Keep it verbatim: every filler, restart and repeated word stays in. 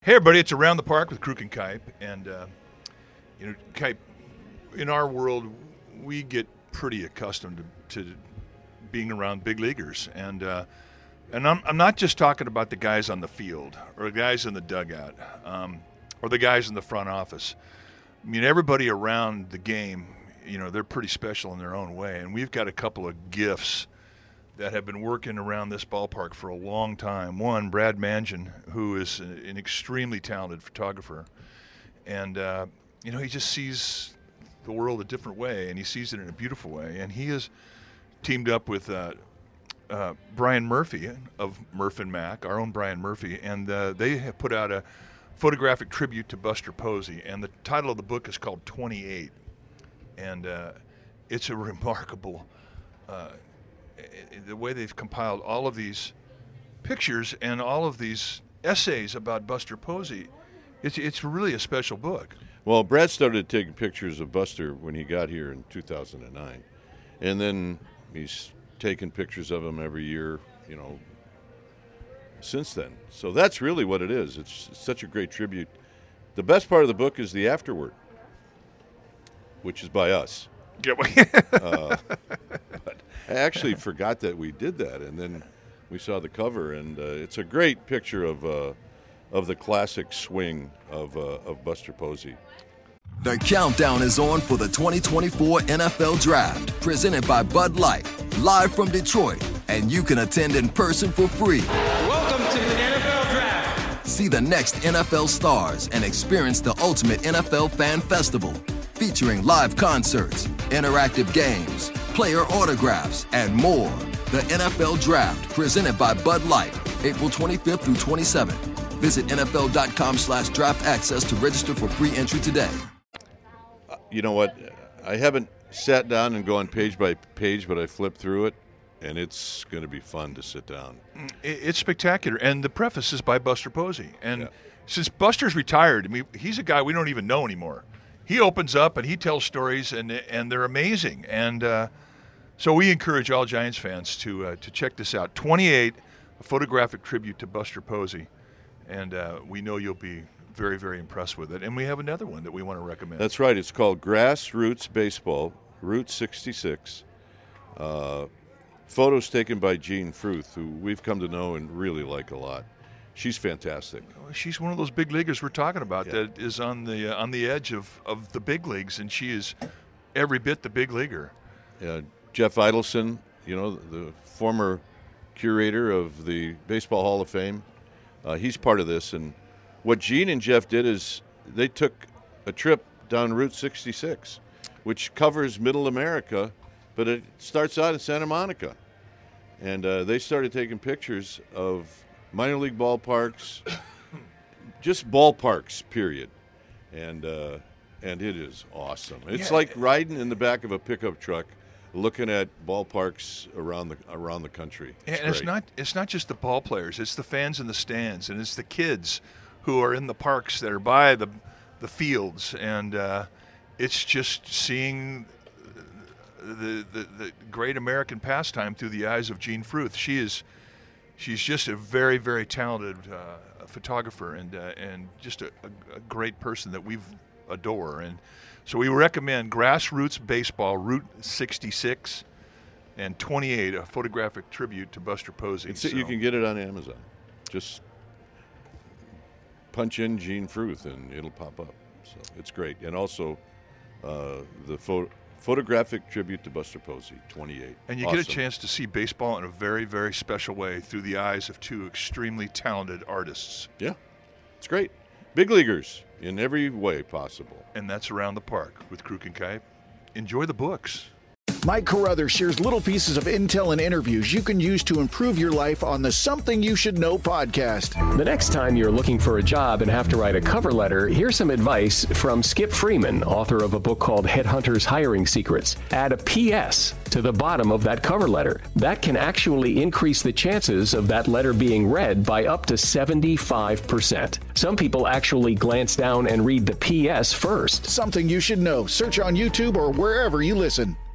Hey, everybody, it's Around the Park with Kruk and Kipe. And, uh, you know, Kipe, in our world, we get pretty accustomed to, to being around big leaguers. And uh, and I'm, I'm not just talking about the guys on the field or the guys in the dugout um, or the guys in the front office. I mean, everybody around the game, you know, they're pretty special in their own way. And we've got a couple of gifts that have been working around this ballpark for a long time. One, Brad Mangian, who is an extremely talented photographer. And, uh, you know, he just sees the world a different way, and he sees it in a beautiful way. And he has teamed up with uh, uh, Brian Murphy of Murph and Mac, our own Brian Murphy, and uh, they have put out a photographic tribute to Buster Posey. And the title of the book is called twenty-eight. And uh, it's a remarkable uh the way they've compiled all of these pictures and all of these essays about Buster Posey. It's it's really a special book. Well, Brad started taking pictures of Buster when he got here in two thousand nine. And then he's taken pictures of him every year, you know, since then. So that's really what it is. It's such a great tribute. The best part of the book is the afterword, which is by us. Yeah, uh, but I actually forgot that we did that, and then we saw the cover, and uh, it's a great picture of uh, of the classic swing of uh, of Buster Posey. The countdown is on for the twenty twenty-four N F L Draft, presented by Bud Light, live from Detroit, and you can attend in person for free. Welcome to the N F L Draft. See the next N F L stars and experience the ultimate N F L fan festival, featuring live concerts, interactive games, player autographs, and more. The N F L Draft, presented by Bud Light, April twenty-fifth through twenty-seventh. Visit N F L dot com slash draft access to register for free entry today. Uh, you know what? I haven't sat down and gone page by page, but I flipped through it, and it's going to be fun to sit down. It's spectacular. And the preface is by Buster Posey. And yeah. Since Buster's retired, I mean, he's a guy we don't even know anymore. He opens up and he tells stories, and and they're amazing. And uh, so we encourage all Giants fans to uh, to check this out. twenty-eight, a photographic tribute to Buster Posey, and uh, we know you'll be very, very impressed with it. And we have another one that we want to recommend. That's right. It's called Grassroots Baseball, Route sixty-six. Uh, photos taken by Jean Fruth, who we've come to know and really like a lot. She's fantastic. She's one of those big leaguers we're talking about yeah. that is on the uh, on the edge of, of the big leagues, and she is every bit the big leaguer. Yeah, Jeff Idelson, you know, the former curator of the Baseball Hall of Fame, uh, he's part of this. And what Gene and Jeff did is they took a trip down Route sixty-six, which covers Middle America, but it starts out in Santa Monica. And uh, they started taking pictures of minor league ballparks, just ballparks, period. And uh, and it is awesome. It's yeah. like riding in the back of a pickup truck, looking at ballparks around the around the country. It's and it's great. not it's not just the ball players; it's the fans in the stands, and it's the kids who are in the parks that are by the the fields, and uh, it's just seeing the, the the great American pastime through the eyes of Jean Fruth. She is. She's just a very, very talented uh, photographer and uh, and just a, a, a great person that we adore. And so we recommend Grassroots Baseball, Route sixty-six, and twenty-eight, a photographic tribute to Buster Posey. It's, so. You can get it on Amazon. Just punch in Jean Fruth and it'll pop up. So it's great. And also uh, the photo. Photographic tribute to Buster Posey, twenty-eight. And you awesome. get a chance to see baseball in a very, very special way through the eyes of two extremely talented artists. Yeah, it's great. Big leaguers in every way possible. And that's Around the Park with Kruk and Kipe. Enjoy the books. Mike Carruthers shares little pieces of intel and interviews you can use to improve your life on the Something You Should Know podcast. The next time you're looking for a job and have to write a cover letter, here's some advice from Skip Freeman, author of a book called Headhunters Hiring Secrets. Add a P S to the bottom of that cover letter. That can actually increase the chances of that letter being read by up to seventy-five percent. Some people actually glance down and read the P S first. Something You Should Know. Search on YouTube or wherever you listen.